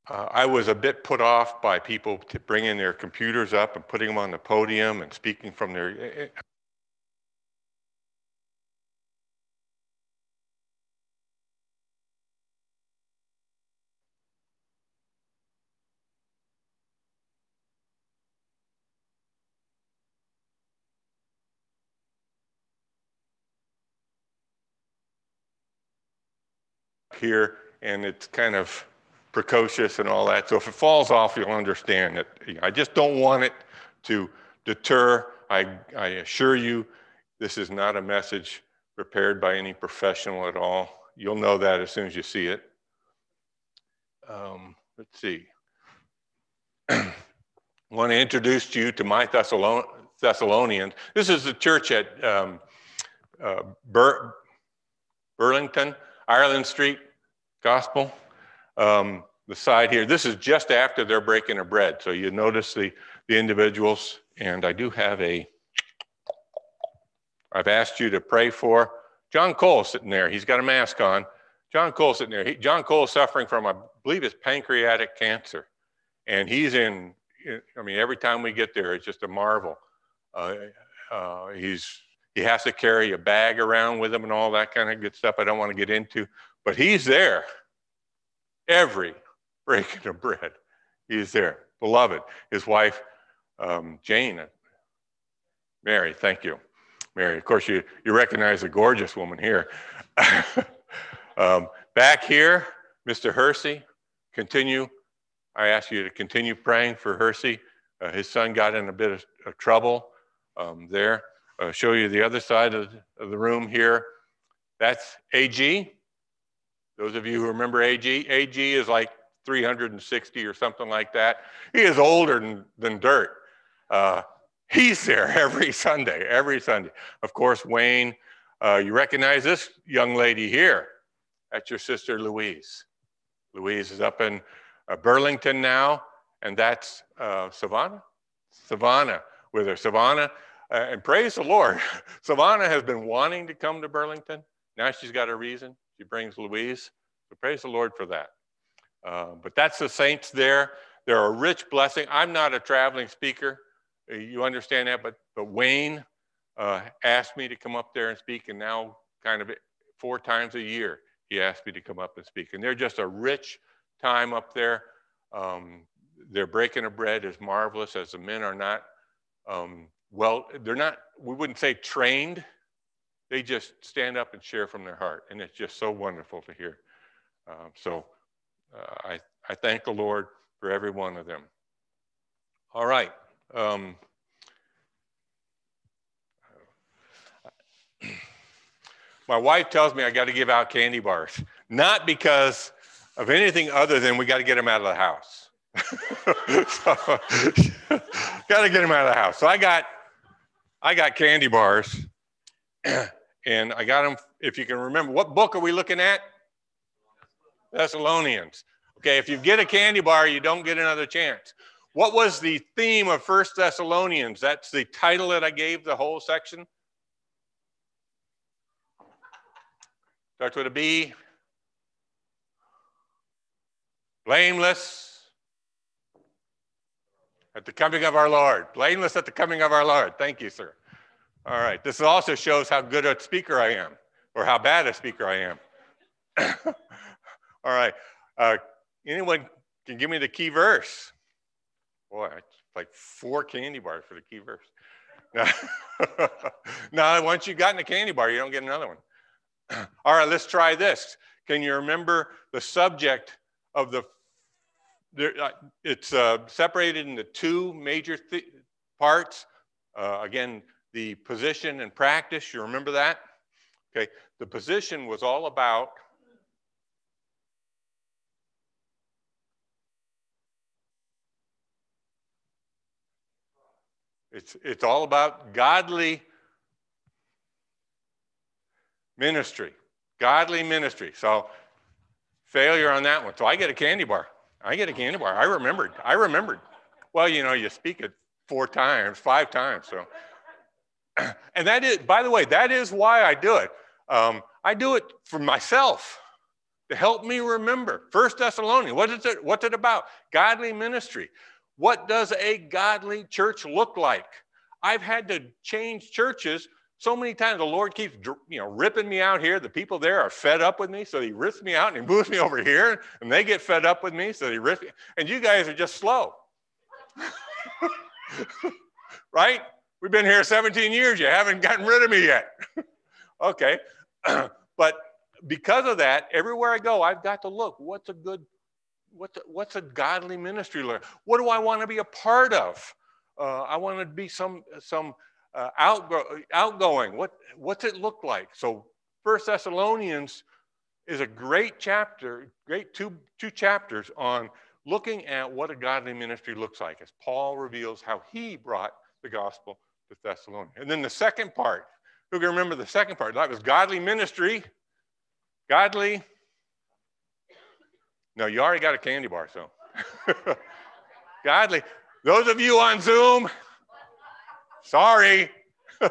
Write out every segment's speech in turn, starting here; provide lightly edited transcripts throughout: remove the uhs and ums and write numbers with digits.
I was a bit put off by people bringing their computers up and putting them on the podium and speaking from their. Here, and it's kind of precocious and all that. So if it falls off, you'll understand that. I just don't want it to deter. I assure you, this is not a message prepared by any professional at all. You'll know that as soon as you see it. Let's see. I want to introduce you to my Thessalonians. This is the church at Burlington, Ireland Street Gospel. The side here, this is just after they're breaking of bread. So you notice the individuals, and I do have I've asked you to pray for John Cole sitting there. He's got a mask on. John Cole sitting there. John Cole is suffering from, I believe it's pancreatic cancer. And he's I mean, every time we get there, it's just a marvel. He has to carry a bag around with him and all that kind of good stuff I don't want to get into. But he's there every breaking of bread. He's there. Beloved. His wife, Jane. Mary, thank you. Mary, of course, you recognize a gorgeous woman here. Back here, Mr. Hersey, I ask you to continue praying for Hersey. His son got in a bit of trouble there. Show you the other side of the room here. That's AG. Those of you who remember AG, AG is like 360 or something like that. He is older than dirt. He's there every Sunday. Of course, Wayne, you recognize this young lady here. That's your sister, Louise. Louise is up in Burlington now, and that's Savannah with her. Savannah, and praise the Lord, Savannah has been wanting to come to Burlington. Now she's got a reason. She brings Louise, so praise the Lord for that. But that's the saints there. They're a rich blessing. I'm not a traveling speaker. You understand that, but Wayne asked me to come up there and speak, and now kind of 4 times a year he asked me to come up and speak. And they're just a rich time up there. Their breaking of bread is marvelous, as the men are not, they're not, we wouldn't say trained. They just stand up and share from their heart, and it's just so wonderful to hear. I thank the Lord for every one of them. All right. My wife tells me I got to give out candy bars, not because of anything other than we got to get them out of the house. Got to get them out of the house. So I got candy bars, and I got them. If you can remember, what book are we looking at? Thessalonians. Okay, if you get a candy bar, you don't get another chance. What was the theme of 1 Thessalonians? That's the title that I gave the whole section. Starts with a B. Blameless at the coming of our Lord. Blameless at the coming of our Lord. Thank you, sir. All right. This also shows how good a speaker I am, or how bad a speaker I am. All right. Anyone can give me the key verse? Boy, it's like 4 candy bars for the key verse. Now, once you've gotten a candy bar, you don't get another one. All right, let's try this. Can you remember the subject of it's separated into 2 major parts. Again, the position and practice, you remember that? Okay, the position was all about it's all about godly ministry. Godly ministry. So failure on that one. So I get a candy bar. I remembered. Well, you speak it 4 times, 5 times. So, and that is, by the way, that is why I do it. I do it for myself. to help me remember. 1 Thessalonians, what's it about? Godly ministry. What does a godly church look like? I've had to change churches so many times. The Lord keeps, ripping me out here. The people there are fed up with me, so he rips me out and he moves me over here, and they get fed up with me, so he rips me. And you guys are just slow. Right? We've been here 17 years. You haven't gotten rid of me yet. Okay. But because of that, everywhere I go, I've got to look. What's a godly ministry? What do I want to be a part of? I want to be some outgoing. What's it look like? So 1 Thessalonians is a great chapter, great two chapters on looking at what a godly ministry looks like as Paul reveals how he brought the gospel to Thessalonica. And then the second part, who can remember the second part? That was godly ministry. Godly. No, you already got a candy bar, so. Godly. Those of you on Zoom, sorry.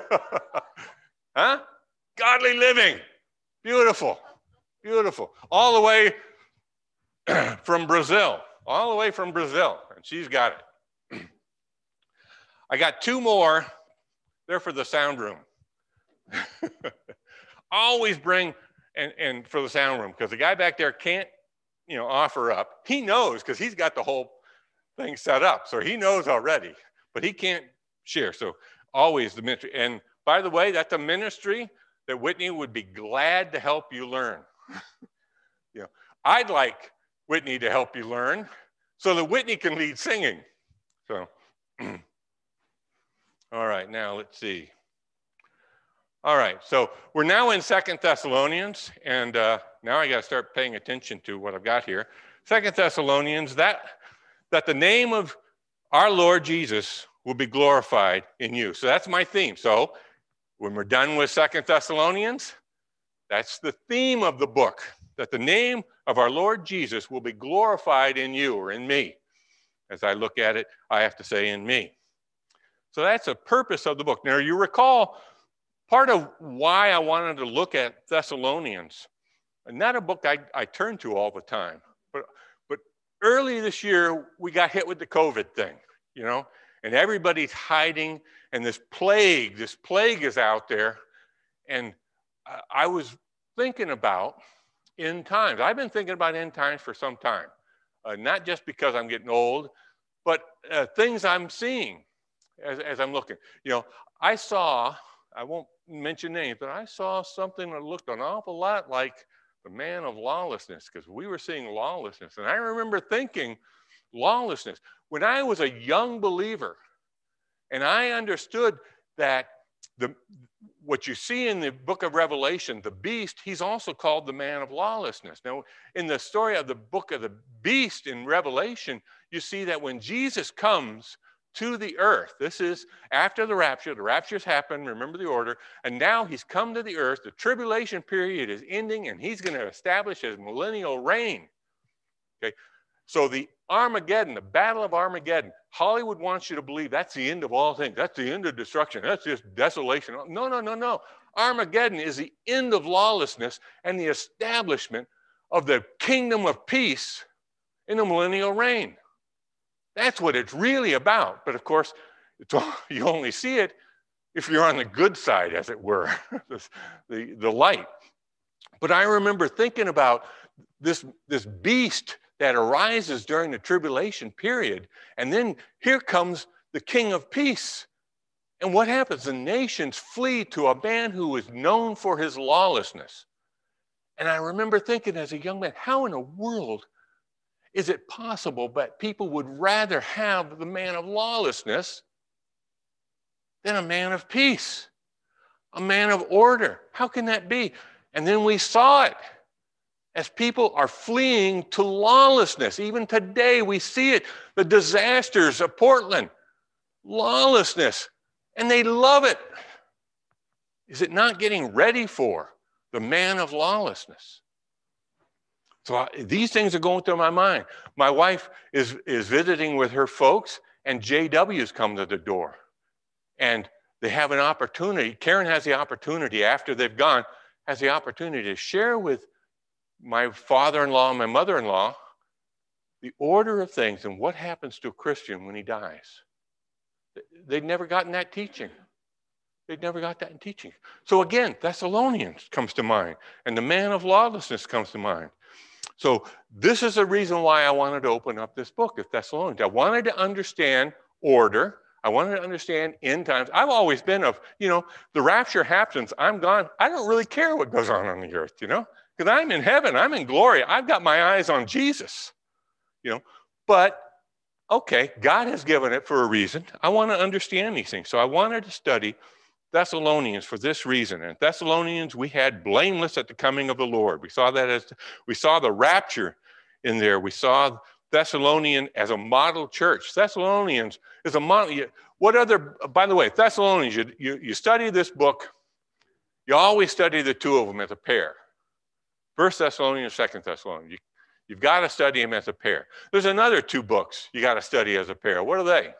Huh? Godly living. Beautiful. Beautiful. All the way from Brazil. All the way from Brazil. And she's got it. I got two more. They're for the sound room. Always bring, and for the sound room, because the guy back there can't, offer up. He knows because he's got the whole thing set up. So he knows already, but he can't share. So always the ministry. And by the way, that's a ministry that Whitney would be glad to help you learn. I'd like Whitney to help you learn so that Whitney can lead singing. So, all right, now let's see. All right, so we're now in 2 Thessalonians, and now I got to start paying attention to what I've got here. 2 Thessalonians, that the name of our Lord Jesus will be glorified in you. So that's my theme. So when we're done with 2 Thessalonians, that's the theme of the book, that the name of our Lord Jesus will be glorified in you or in me. As I look at it, I have to say in me. So that's the purpose of the book. Now, you recall part of why I wanted to look at Thessalonians, and not a book I turn to all the time, but early this year, we got hit with the COVID thing, and everybody's hiding, and this plague is out there. And I was thinking about end times. I've been thinking about end times for some time, not just because I'm getting old, but things I'm seeing as I'm looking. I won't mention names, but I saw something that looked an awful lot like the man of lawlessness, because we were seeing lawlessness. And I remember thinking, lawlessness. When I was a young believer, and I understood that what you see in the book of Revelation, the beast, he's also called the man of lawlessness. Now, in the story of the book of the beast in Revelation, you see that when Jesus comes to the earth, this is after the rapture's happened, remember the order, and now he's come to the earth, the tribulation period is ending, and he's going to establish his millennial reign. Okay, so the Armageddon, the Battle of Armageddon, Hollywood wants you to believe that's the end of all things. That's the end of destruction. That's just desolation. No. Armageddon is the end of lawlessness and the establishment of the kingdom of peace in the millennial reign. That's what it's really about. But of course, you only see it if you're on the good side, as it were, the light. But I remember thinking about this beast that arises during the tribulation period. And then here comes the King of Peace. And what happens? The nations flee to a man who is known for his lawlessness. And I remember thinking as a young man, how in the world is it possible that people would rather have the man of lawlessness than a man of peace, a man of order? How can that be? And then we saw it. As people are fleeing to lawlessness. Even today we see it, the disasters of Portland, lawlessness, and they love it. Is it not getting ready for the man of lawlessness? So these things are going through my mind. My wife is visiting with her folks, and JW's come to the door. And they have an opportunity. Karen has the opportunity, after they've gone, has the opportunity to share with my father-in-law and my mother-in-law, the order of things and what happens to a Christian when he dies. They'd never gotten that teaching. They'd never got that in teaching. So again, Thessalonians comes to mind, and the man of lawlessness comes to mind. So this is the reason why I wanted to open up this book of Thessalonians. I wanted to understand order. I wanted to understand end times. I've always been of, the rapture happens, I'm gone. I don't really care what goes on the earth, because I'm in heaven. I'm in glory. I've got my eyes on Jesus, But, okay, God has given it for a reason. I want to understand these things. So I wanted to study Thessalonians for this reason. And Thessalonians, we had blameless at the coming of the Lord. We saw that we saw the rapture in there. We saw Thessalonian as a model church. Thessalonians is a model. By the way, Thessalonians, you study this book, you always study the two of them as a pair. First Thessalonians, Second Thessalonians. You've got to study them as a pair. There's another two books you got to study as a pair. What are they?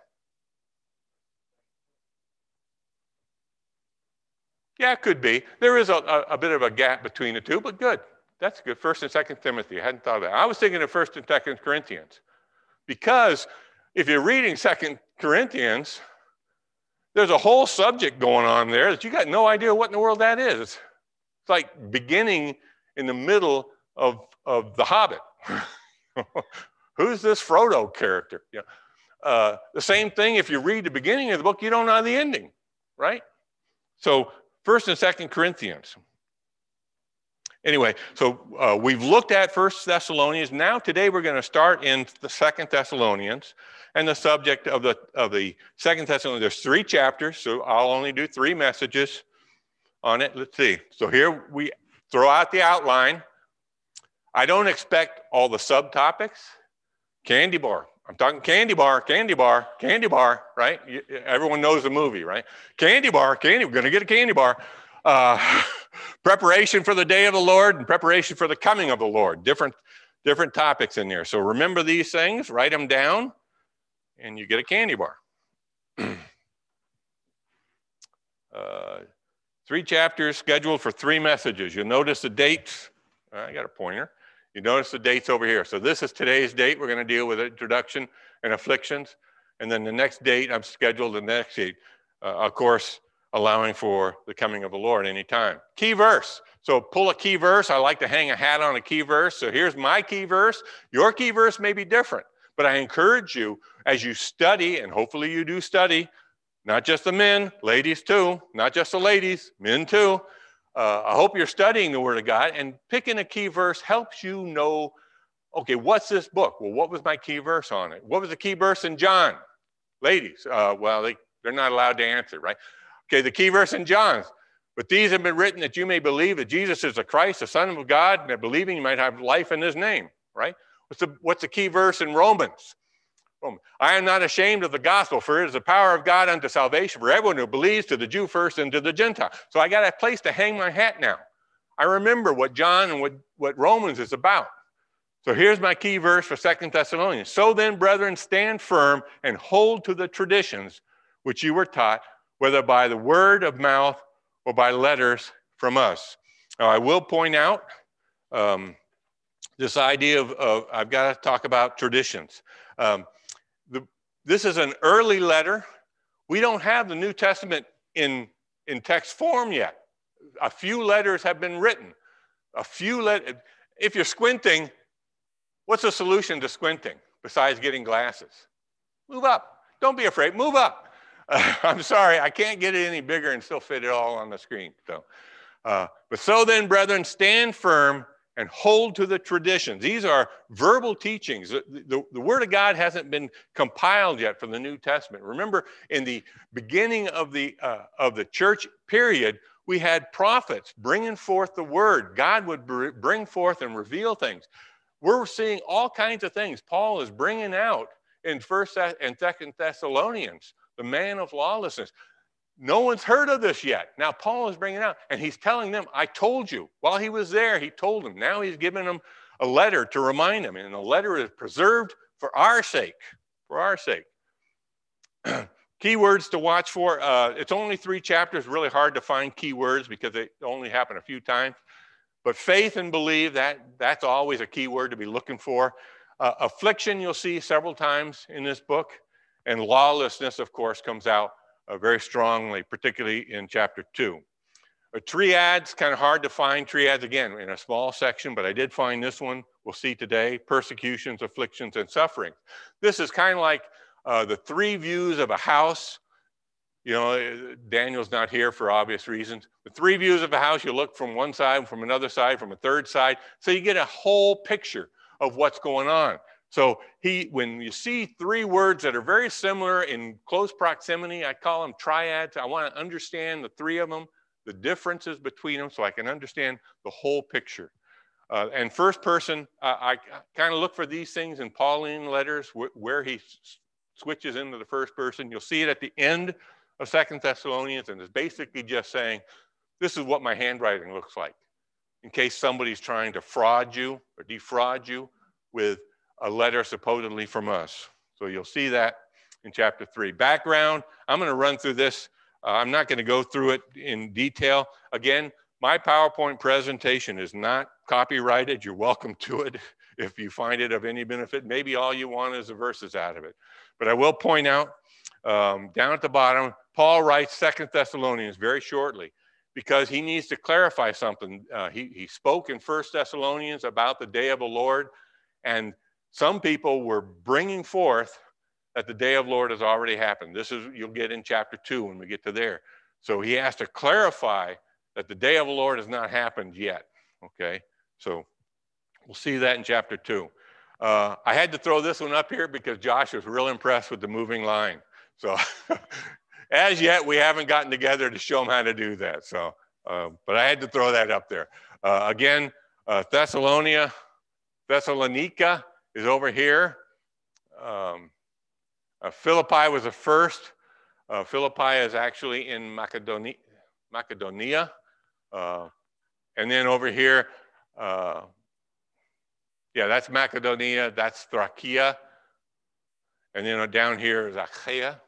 Yeah, it could be. There is a bit of a gap between the two, but good. That's good. 1st and 2nd Timothy. I hadn't thought of that. I was thinking of 1st and 2nd Corinthians. Because if you're reading 2nd Corinthians, there's a whole subject going on there that you got no idea what in the world that is. It's like beginning in the middle of The Hobbit. Who's this Frodo character? The same thing if you read the beginning of the book, you don't know the ending, right? So 1st and 2nd Corinthians. Anyway, so we've looked at 1st Thessalonians. Now today we're going to start in the 2nd Thessalonians, and the subject of the 2nd Thessalonians. There's 3 chapters, so I'll only do 3 messages on it. Let's see. So here we throw out the outline. I don't expect all the subtopics. Candy bar. I'm talking candy bar, right? Everyone knows the movie, right? Candy bar, we're going to get a candy bar. Preparation for the day of the Lord and preparation for the coming of the Lord. Different topics in there. So remember these things, write them down, and you get a candy bar. 3 chapters scheduled for 3 messages. You'll notice the dates. I got a pointer. You notice the dates over here. So this is today's date. We're going to deal with introduction and afflictions. And then the next date, I'm scheduled the next date, of course, allowing for the coming of the Lord anytime. Key verse. So pull a key verse. I like to hang a hat on a key verse. So here's my key verse. Your key verse may be different. But I encourage you, as you study, and hopefully you do study, not just the men, ladies too, not just the ladies, men too. I hope you're studying the Word of God, and picking a key verse helps you know, okay, what's this book? Well, what was my key verse on it? What was the key verse in John? Ladies, well, they're not allowed to answer, right? Okay, the key verse in John. But these have been written that you may believe that Jesus is the Christ, the Son of God, and that believing you might have life in his name, right? What's the key verse in Romans? I am not ashamed of the gospel, for it is the power of God unto salvation for everyone who believes, to the Jew first and to the Gentile. So I got a place to hang my hat now. I remember what John and what Romans is about. So here's my key verse for 2 Thessalonians. So then, brethren, stand firm and hold to the traditions which you were taught, whether by the word of mouth or by letters from us. Now, I will point out this idea of I've got to talk about traditions. This is an early letter. We don't have the New Testament in text form yet. A few letters have been written. If you're squinting, what's the solution to squinting besides getting glasses? Move up. Don't be afraid. Move up. I'm sorry, I can't get it any bigger and still fit it all on the screen. But so then, brethren, stand firm and hold to the traditions. These are verbal teachings. The Word of God hasn't been compiled yet for the New Testament. Remember, in the beginning of the church period, we had prophets bringing forth the Word. God would bring forth and reveal things. We're seeing all kinds of things Paul is bringing out in 1st and 2nd Thessalonians, the man of lawlessness. No one's heard of this yet. Now, Paul is bringing it out, and he's telling them, I told you. While he was there, he told them. Now he's giving them a letter to remind them, and the letter is preserved for our sake, Keywords to watch for. It's only 3 chapters, really hard to find keywords because they only happen a few times. But faith and believe, that's always a key word to be looking for. Affliction, you'll see several times in this book. And lawlessness, of course, comes out very strongly, particularly in chapter 2. Triads, kind of hard to find triads, again, in a small section, but I did find this one we'll see today: persecutions, afflictions, and suffering. This is kind of like the three views of a house. You know, Daniel's not here for obvious reasons. The three views of a house, you look from one side, from another side, from a third side, so you get a whole picture of what's going on. So when you see three words that are very similar in close proximity, I call them triads. I want to understand the three of them, the differences between them, so I can understand the whole picture. And first person, I kind of look for these things in Pauline letters where he switches into the first person. You'll see it at the end of 2 Thessalonians, and it's basically just saying, this is what my handwriting looks like, in case somebody's trying to fraud you or defraud you with a letter supposedly from us. So you'll see that in chapter 3. Background, I'm going to run through this. I'm not going to go through it in detail. Again, my PowerPoint presentation is not copyrighted. You're welcome to it if you find it of any benefit. Maybe all you want is the verses out of it. But I will point out down at the bottom, Paul writes 2 Thessalonians very shortly because he needs to clarify something. He spoke in 1 Thessalonians about the day of the Lord, and some people were bringing forth that the day of the Lord has already happened. This is, you'll get in chapter 2 when we get to there. So he has to clarify that the day of the Lord has not happened yet, okay? So we'll see that in chapter 2. I had to throw this one up here because Josh was real impressed with the moving line. So as yet, we haven't gotten together to show him how to do that. So, but I had to throw that up there. Again, Thessalonica is over here. Philippi was the first. Philippi is actually in Macedonia. And then over here, yeah, that's Macedonia, that's Thracia. And then down here is Achaia.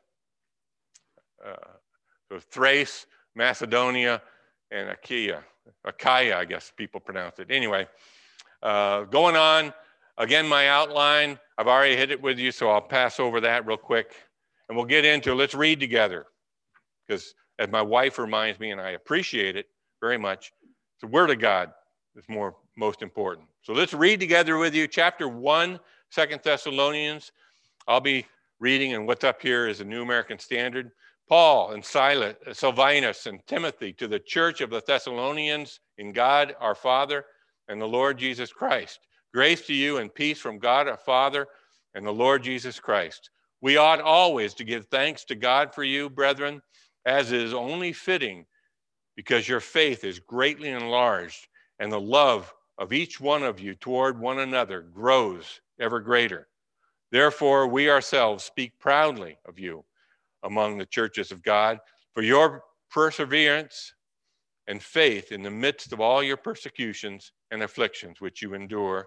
So Thrace, Macedonia, and Achaia, I guess people pronounce it. Anyway, going on, again, my outline, I've already hit it with you, so I'll pass over that real quick. And we'll get into, let's read together. Because as my wife reminds me, and I appreciate it very much, the Word of God is most important. So let's read together with you chapter 1, 2 Thessalonians. I'll be reading, and what's up here is the New American Standard. Paul and Silvanus and Timothy, to the church of the Thessalonians in God our Father and the Lord Jesus Christ. Grace to you and peace from God our Father and the Lord Jesus Christ. We ought always to give thanks to God for you, brethren, as is only fitting, because your faith is greatly enlarged, and the love of each one of you toward one another grows ever greater. Therefore, we ourselves speak proudly of you among the churches of God for your perseverance and faith in the midst of all your persecutions and afflictions which you endure.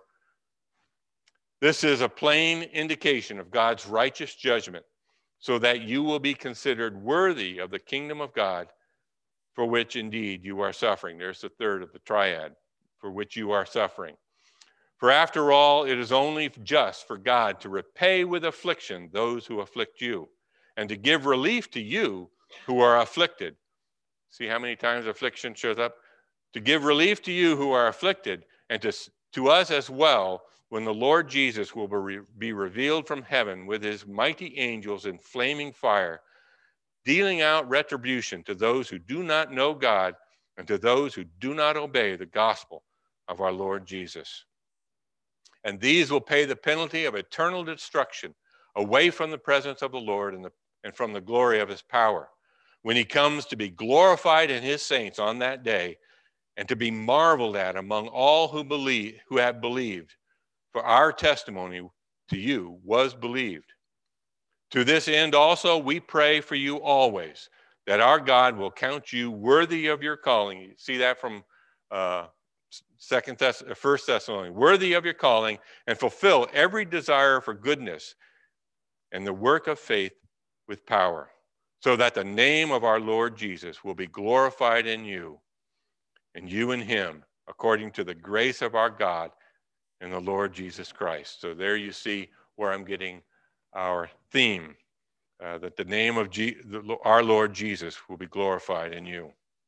This is a plain indication of God's righteous judgment, so that you will be considered worthy of the kingdom of God, for which indeed you are suffering. There's the third of the triad, for which you are suffering. For after all, it is only just for God to repay with affliction those who afflict you, and to give relief to you who are afflicted. See how many times affliction shows up? To give relief to you who are afflicted, and to us as well, when the Lord Jesus will be revealed from heaven with his mighty angels in flaming fire, dealing out retribution to those who do not know God and to those who do not obey the gospel of our Lord Jesus. And these will pay the penalty of eternal destruction away from the presence of the Lord and from the glory of his power, when he comes to be glorified in his saints on that day, and to be marveled at among all who have believed. For our testimony to you was believed. To this end also we pray for you always, that our God will count you worthy of your calling. You see that from 1 Thessalonians. Worthy of your calling, and fulfill every desire for goodness and the work of faith with power, so that the name of our Lord Jesus will be glorified in you, and you in him, according to the grace of our God and the Lord Jesus Christ. So there you see where I'm getting our theme, that the name of our Lord Jesus will be glorified in you.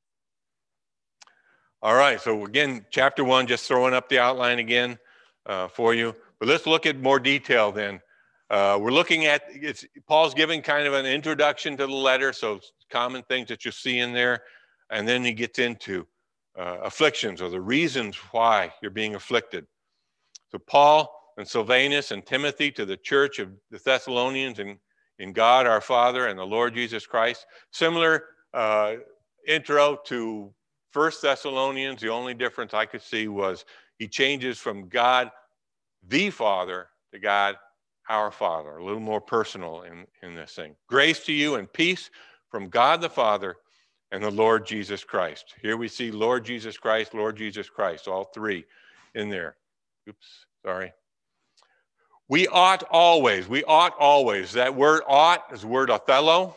All right, so again, chapter 1, just throwing up the outline again for you. But let's look at more detail then. We're looking at, Paul's giving kind of an introduction to the letter, so common things that you see in there. And then he gets into afflictions, or the reasons why you're being afflicted. So Paul and Silvanus and Timothy, to the church of the Thessalonians in God our Father and the Lord Jesus Christ. Similar intro to 1 Thessalonians. The only difference I could see was he changes from God the Father to God our Father, a little more personal in this thing. Grace to you and peace from God the Father and the Lord Jesus Christ. Here we see Lord Jesus Christ, all three in there. Oops, sorry. We ought always. That word ought is the word Othello.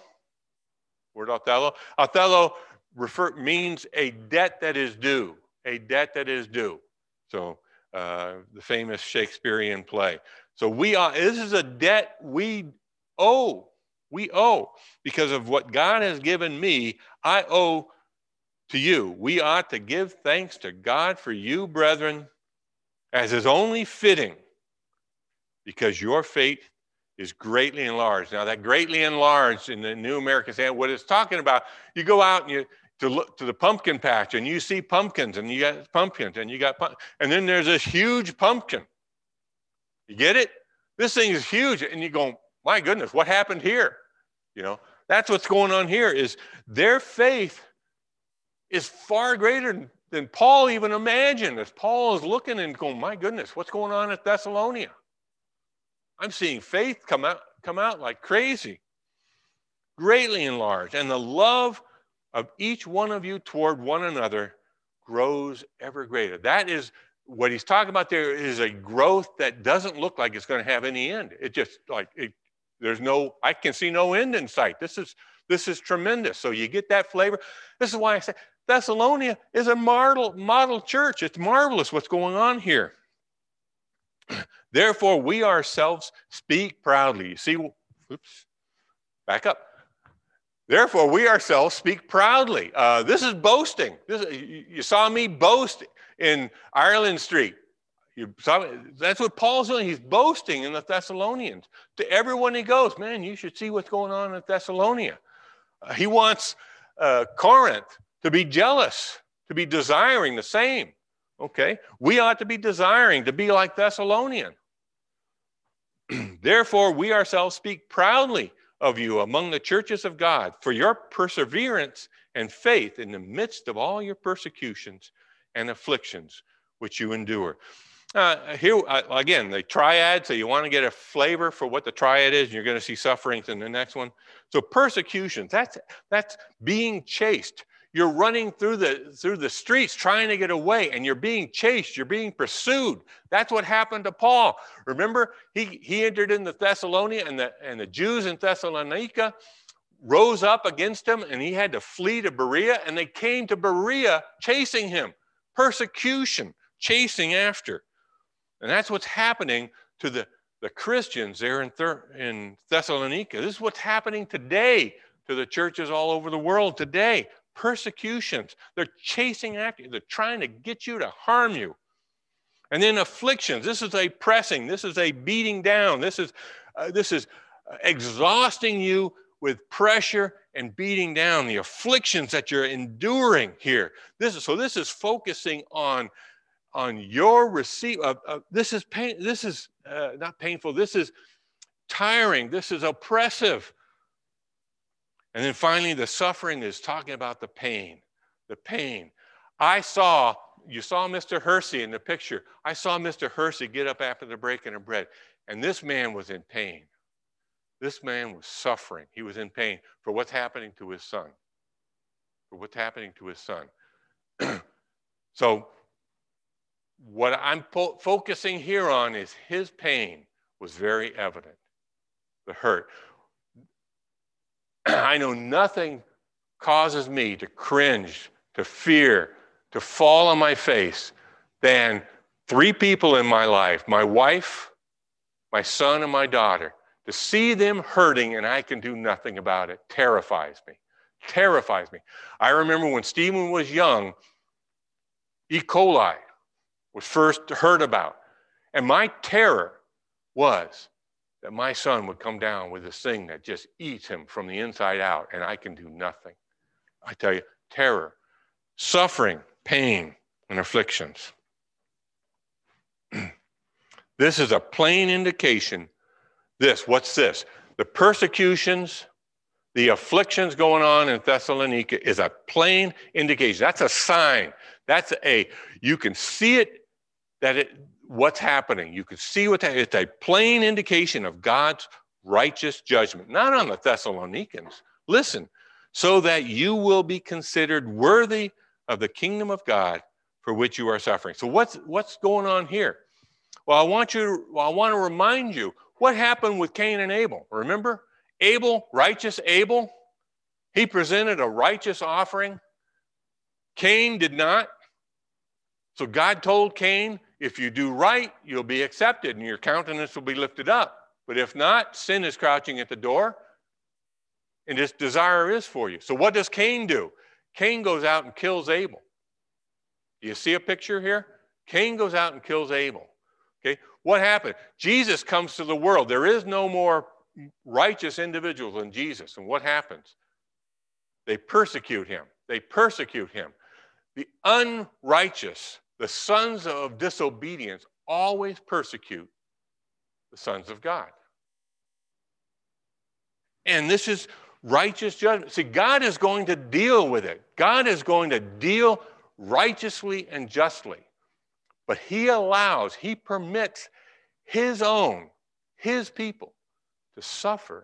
Othello means a debt that is due. So the famous Shakespearean play. So this is a debt we owe. Because of what God has given me, I owe to you. We ought to give thanks to God for you, brethren, as is only fitting, because your faith is greatly enlarged. Now, that greatly enlarged in the New American Standard, what it's talking about, you go out and to look to the pumpkin patch, and you see pumpkins, and you got pumpkins, and then there's this huge pumpkin. You get it? This thing is huge, and you go, my goodness, what happened here? That's what's going on here, is their faith is far greater than Paul even imagined. As Paul is looking and going, my goodness, what's going on at Thessalonica? I'm seeing faith come out like crazy. Greatly enlarged. And the love of each one of you toward one another grows ever greater. That is what he's talking about there, is a growth that doesn't look like it's going to have any end. It just I can see no end in sight. This is tremendous. So you get that flavor. This is why I say Thessalonica is a model church. It's marvelous what's going on here. Therefore, we ourselves speak proudly. You see, back up. Therefore, we ourselves speak proudly. This is boasting. You saw me boast in Ireland Street. That's what Paul's doing. He's boasting in the Thessalonians. To everyone he goes, man, you should see what's going on in Thessalonica. He wants Corinth to be jealous, to be desiring the same. Okay? We ought to be desiring to be like Thessalonian. Therefore, we ourselves speak proudly of you among the churches of God for your perseverance and faith in the midst of all your persecutions and afflictions which you endure. Here, again, the triad, so you want to get a flavor for what the triad is, and you're going to see sufferings in the next one. So persecutions, that's being chased. You're running through the streets trying to get away, and you're being chased, you're being pursued. That's what happened to Paul. Remember, he entered into Thessalonica, and the Jews in Thessalonica rose up against him, and he had to flee to Berea, and they came to Berea chasing him. Persecution, chasing after. And that's what's happening to the Christians there in Thessalonica. This is what's happening today to the churches all over the world today. Persecutions. They're chasing after you. They're trying to get you to harm you. And then afflictions. This is a pressing. This is a beating down. This is exhausting you with pressure and beating down. The afflictions that you're enduring here. This is focusing on your receipt of this is pain. This is not painful. This is tiring. This is oppressive. And then finally, the suffering is talking about the pain. The pain. You saw Mr. Hersey in the picture. I saw Mr. Hersey get up after the breaking of bread, and this man was in pain. This man was suffering. He was in pain for what's happening to his son. So what I'm focusing here on is his pain was very evident. The hurt. I know nothing causes me to cringe, to fear, to fall on my face than 3 people in my life, my wife, my son, and my daughter. To see them hurting and I can do nothing about it terrifies me. Terrifies me. I remember when Stephen was young, E. coli was first heard about. And my terror was that my son would come down with this thing that just eats him from the inside out and I can do nothing. I tell you, terror, suffering, pain, and afflictions. This is a plain indication. What's this? The persecutions, the afflictions going on in Thessalonica is a plain indication. That's a sign. You can see it, what's happening. You can see it's a plain indication of God's righteous judgment, not on the Thessalonians. Listen, so that you will be considered worthy of the kingdom of God for which you are suffering. So what's going on here? Well, I want to remind you what happened with Cain and Abel. Remember? Abel, righteous Abel, he presented a righteous offering. Cain did not. So God told Cain, if you do right, you'll be accepted and your countenance will be lifted up. But if not, sin is crouching at the door and its desire is for you. So what does Cain do? Cain goes out and kills Abel. Do you see a picture here? Cain goes out and kills Abel. Okay, what happened? Jesus comes to the world. There is no more righteous individuals than Jesus. And what happens? They persecute him. They persecute him. The unrighteous, the sons of disobedience, always persecute the sons of God. And this is righteous judgment. See, God is going to deal with it. God is going to deal righteously and justly. But he permits his people to suffer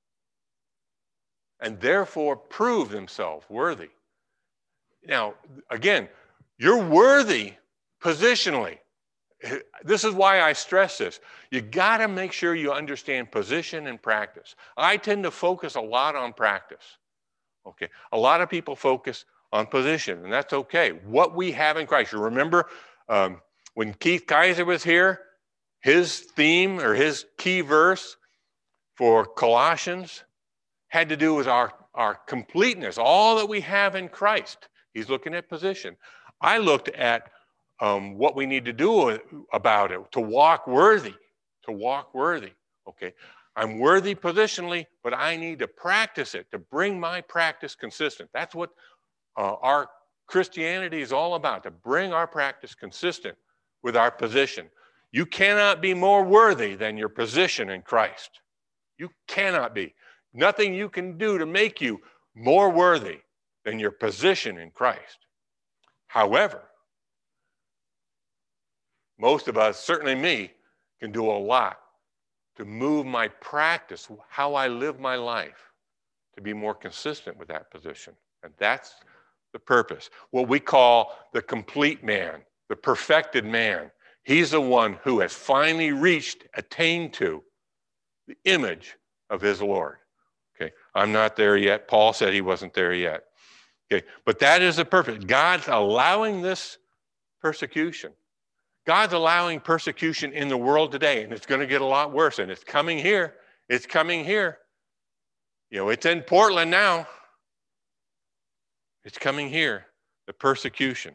and therefore prove themselves worthy. Now, again, you're worthy positionally. This is why I stress this. You got to make sure you understand position and practice. I tend to focus a lot on practice. Okay, a lot of people focus on position, and that's okay. What we have in Christ. You remember when Keith Kaiser was here, his theme or his key verse for Colossians had to do with our completeness, all that we have in Christ. He's looking at position. I looked at what we need to do about it, to walk worthy, okay? I'm worthy positionally, but I need to practice it, to bring my practice consistent. That's what our Christianity is all about, to bring our practice consistent with our position. You cannot be more worthy than your position in Christ. You cannot be. Nothing you can do to make you more worthy than your position in Christ. However, most of us, certainly me, can do a lot to move my practice, how I live my life, to be more consistent with that position. And that's the purpose. What we call the complete man, the perfected man. He's the one who has finally attained to the image of his Lord. Okay, I'm not there yet. Paul said he wasn't there yet. Okay, but that is the purpose. God's allowing this persecution. God's allowing persecution in the world today, and it's going to get a lot worse, and it's coming here. It's coming here. You know, it's in Portland now. It's coming here, the persecution.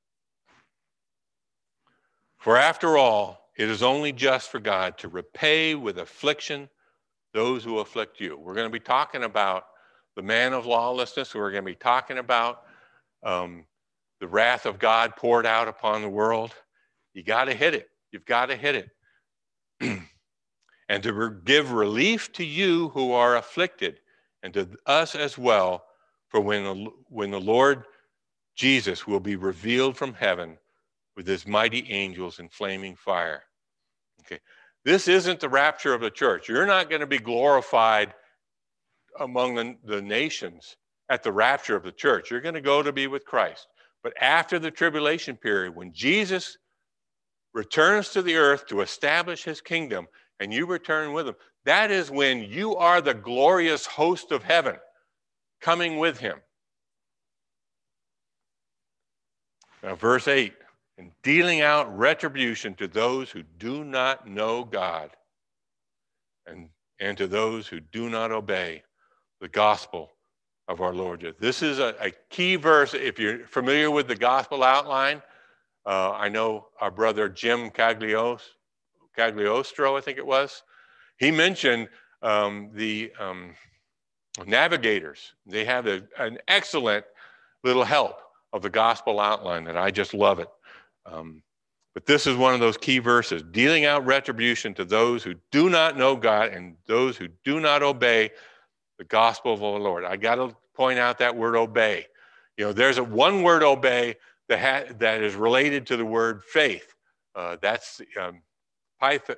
For after all, it is only just for God to repay with affliction those who afflict you. We're going to be talking about the man of lawlessness. We're going to be talking about the wrath of God poured out upon the world. You got to hit it. You've got to hit it. And to give relief to you who are afflicted, and to us as well, for when the Lord Jesus will be revealed from heaven with his mighty angels in flaming fire. Okay, this isn't the rapture of the church. You're not going to be glorified among the nations at the rapture of the church. You're going to go to be with Christ. But after the tribulation period, when Jesus returns to the earth to establish his kingdom, and you return with him, that is when you are the glorious host of heaven coming with him. Now, verse 8, and dealing out retribution to those who do not know God and to those who do not obey the gospel of our Lord. This is a key verse. If you're familiar with the gospel outline, I know our brother Jim Cagliostro, I think it was, he mentioned the navigators. They have an excellent little help of the gospel outline that I just love it. But this is one of those key verses, dealing out retribution to those who do not know God and those who do not obey the gospel of our Lord. I got to point out that word obey. You know, there's one word obey that is related to the word faith. That's pytheo,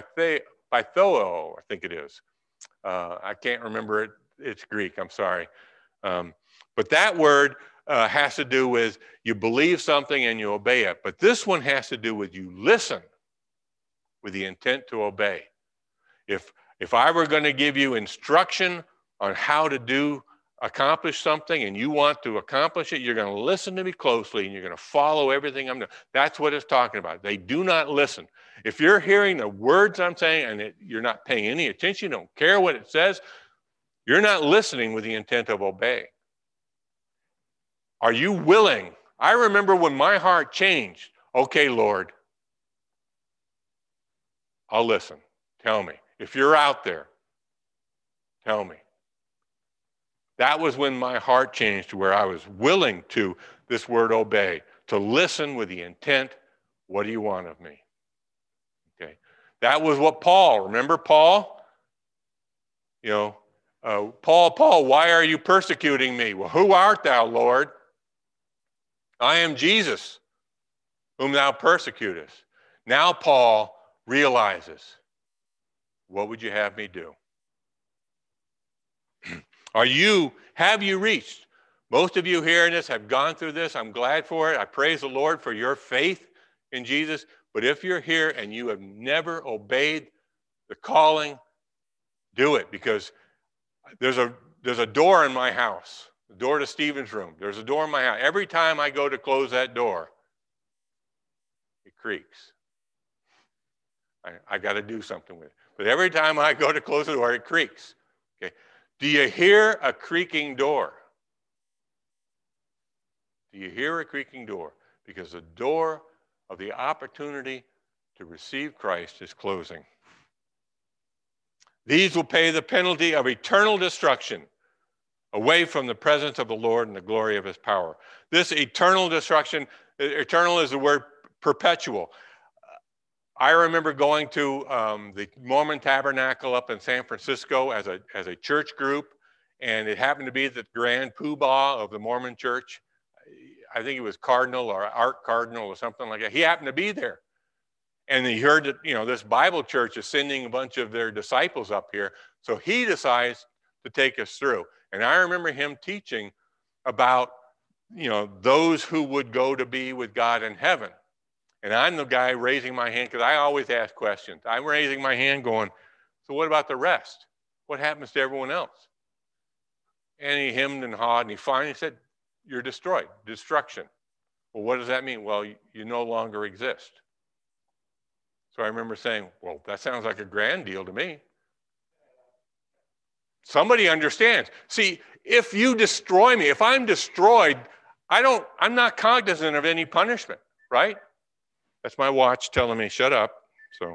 I think it is. I can't remember it. It's Greek, I'm sorry. But that word has to do with you believe something and you obey it. But this one has to do with you listen with the intent to obey. If I were going to give you instruction on how to accomplish something and you want to accomplish it, you're going to listen to me closely and you're going to follow everything I'm doing. That's what it's talking about. They do not listen. If you're hearing the words I'm saying and you're not paying any attention, you don't care what it says, you're not listening with the intent of obey. Are you willing? I remember when my heart changed. Okay, Lord, I'll listen. Tell me. If you're out there, tell me. That was when my heart changed to where I was willing to, this word obey, to listen with the intent, what do you want of me? Okay. That was what Paul, remember Paul? You know, Paul, why are you persecuting me? Well, who art thou, Lord? I am Jesus, whom thou persecutest. Now Paul realizes, what would you have me do? Have you reached? Most of you hearing this have gone through this. I'm glad for it. I praise the Lord for your faith in Jesus. But if you're here and you have never obeyed the calling, do it, because there's a door in my house. The door to Stephen's room. There's a door in my house. Every time I go to close that door, it creaks. I got to do something with it. But every time I go to close the door, it creaks. Okay. Do you hear a creaking door? Do you hear a creaking door? Because the door of the opportunity to receive Christ is closing. These will pay the penalty of eternal destruction, away from the presence of the Lord and the glory of his power. This eternal destruction, eternal is the word perpetual. I remember going to the Mormon Tabernacle up in San Francisco as a church group, and it happened to be the Grand Poobah of the Mormon Church. I think it was Cardinal or Art Cardinal or something like that. He happened to be there. And he heard that, you know, this Bible church is sending a bunch of their disciples up here. So he decides to take us through. And I remember him teaching about, you know, those who would go to be with God in heaven. And I'm the guy raising my hand because I always ask questions. I'm raising my hand going, so what about the rest? What happens to everyone else? And he hemmed and hawed, and he finally said, you're destroyed, destruction. Well, what does that mean? Well, you no longer exist. So I remember saying, well, that sounds like a grand deal to me. Somebody understands. See, if you destroy me, if I'm destroyed, I'm not cognizant of any punishment, right? That's my watch telling me, shut up. So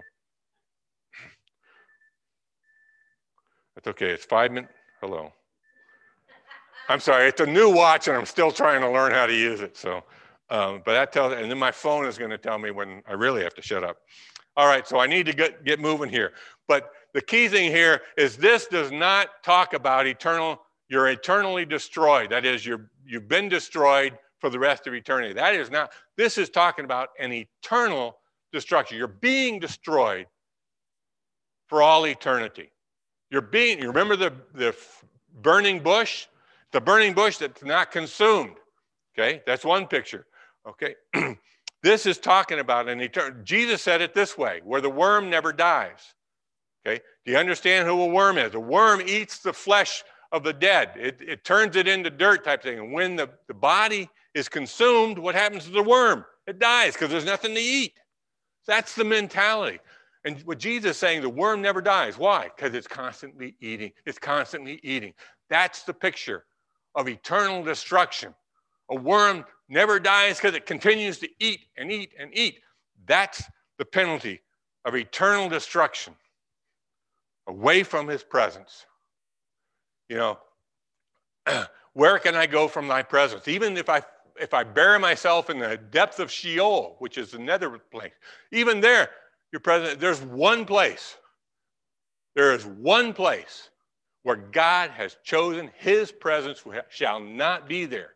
that's okay. It's 5 minutes. Hello. I'm sorry. It's a new watch, and I'm still trying to learn how to use it. So, but that tells, and then my phone is going to tell me when I really have to shut up. All right. So I need to get moving here. But the key thing here is this does not talk about you're eternally destroyed. That is, you've been destroyed for the rest of eternity. That is not, this is talking about an eternal destruction. You're being destroyed for all eternity. You remember the burning bush? The burning bush that's not consumed. Okay, that's one picture. Okay, this is talking about an eternal, Jesus said it this way, where the worm never dies. Okay, do you understand who a worm is? A worm eats the flesh of the dead. It turns it into dirt type thing. And when the body is consumed, what happens to the worm? It dies because there's nothing to eat. That's the mentality. And what Jesus is saying, the worm never dies. Why? Because it's constantly eating. It's constantly eating. That's the picture of eternal destruction. A worm never dies because it continues to eat and eat and eat. That's the penalty of eternal destruction, away from his presence. You know, where can I go from thy presence? Even if I bury myself in the depth of Sheol, which is the nether place, even there, your presence, there's one place. There is one place where God has chosen his presence shall not be there.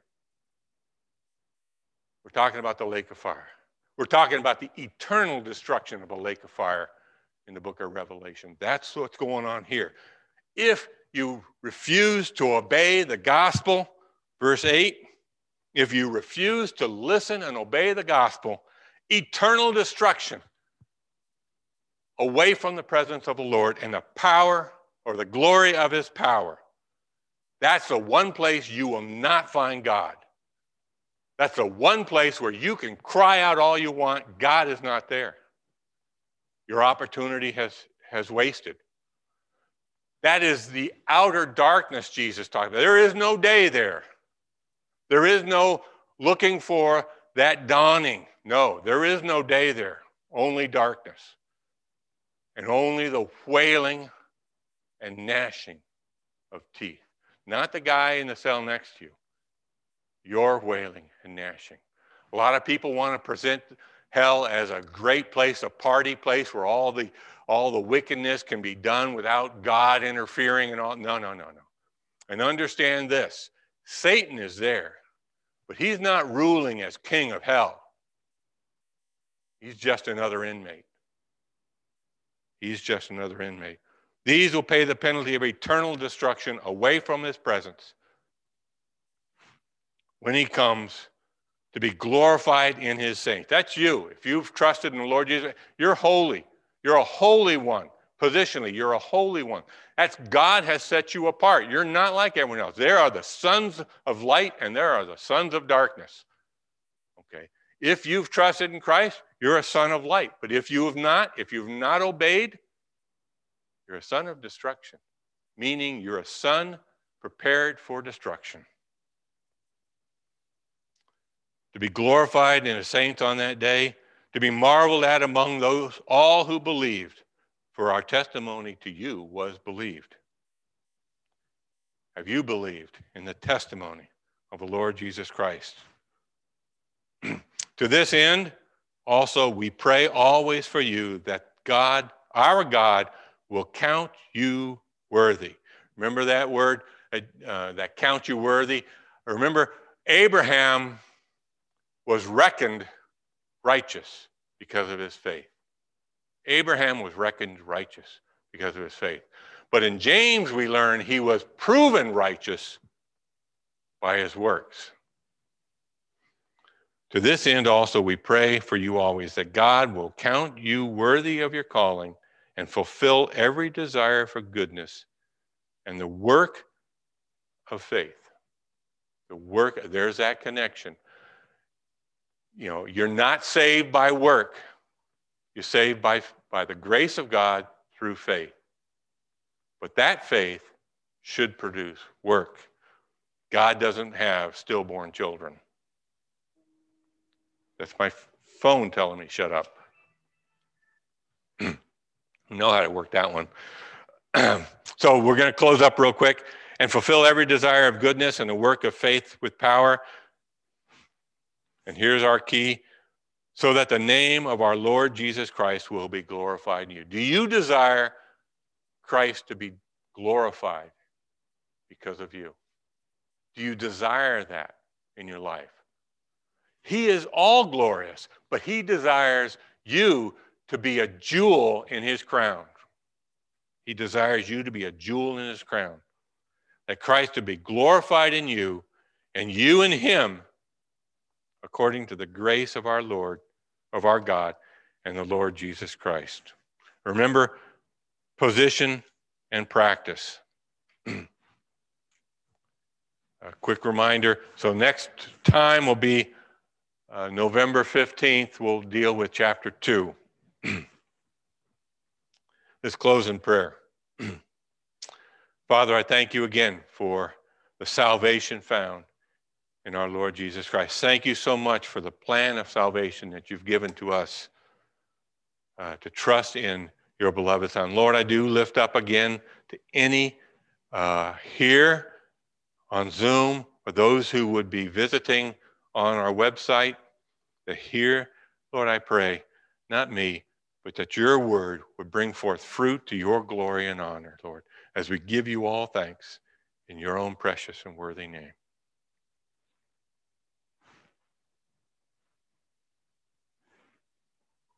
We're talking about the lake of fire. We're talking about the eternal destruction of a lake of fire in the book of Revelation. That's what's going on here. If you refuse to obey the gospel, verse 8, if you refuse to listen and obey the gospel, eternal destruction away from the presence of the Lord and the power or the glory of his power. That's the one place you will not find God. That's the one place where you can cry out all you want. God is not there. Your opportunity has wasted. That is the outer darkness Jesus talked about. There is no day there. There is no looking for that dawning. No, there is no day there. Only darkness. And only the wailing and gnashing of teeth. Not the guy in the cell next to you. You're wailing and gnashing. A lot of people want to present hell as a great place, a party place where all the wickedness can be done without God interfering and all. No. And understand this, Satan is there, but he's not ruling as king of hell. He's just another inmate. He's just another inmate. These will pay the penalty of eternal destruction away from his presence when he comes to be glorified in his saints. That's you. If you've trusted in the Lord Jesus, you're holy. You're a holy one. Positionally, you're a holy one. That's God has set you apart. You're not like everyone else. There are the sons of light and there are the sons of darkness. Okay. If you've trusted in Christ, you're a son of light. But if you've not obeyed, you're a son of destruction, meaning you're a son prepared for destruction. To be glorified in the saints on that day, to be marveled at among those all who believed, for our testimony to you was believed. Have you believed in the testimony of the Lord Jesus Christ? To this end, also we pray always for you that God, our God, will count you worthy. Remember that word, that count you worthy? Remember, Abraham was reckoned righteous because of his faith. Abraham was reckoned righteous because of his faith. But in James, we learn he was proven righteous by his works. To this end also we pray for you always, that God will count you worthy of your calling and fulfill every desire for goodness and the work of faith. The work, there's that connection. You know, you're not saved by work. You're saved by the grace of God through faith. But that faith should produce work. God doesn't have stillborn children. That's my phone telling me shut up. You know how to work that one. So we're going to close up real quick. And fulfill every desire of goodness and the work of faith with power. And here's our key. So that the name of our Lord Jesus Christ will be glorified in you. Do you desire Christ to be glorified because of you? Do you desire that in your life? He is all glorious, but he desires you to be a jewel in his crown. He desires you to be a jewel in his crown. That Christ to be glorified in you and you in him according to the grace of our Lord, of our God, and the Lord Jesus Christ. Remember, position and practice. A quick reminder, so next time will be November 15th. We'll deal with chapter 2. Let's close in prayer. Father, I thank you again for the salvation found in our Lord Jesus Christ. Thank you so much for the plan of salvation that you've given to us to trust in your beloved Son. Lord, I do lift up again to any here on Zoom or those who would be visiting on our website to hear, Lord, I pray, not me, but that your word would bring forth fruit to your glory and honor, Lord, as we give you all thanks in your own precious and worthy name.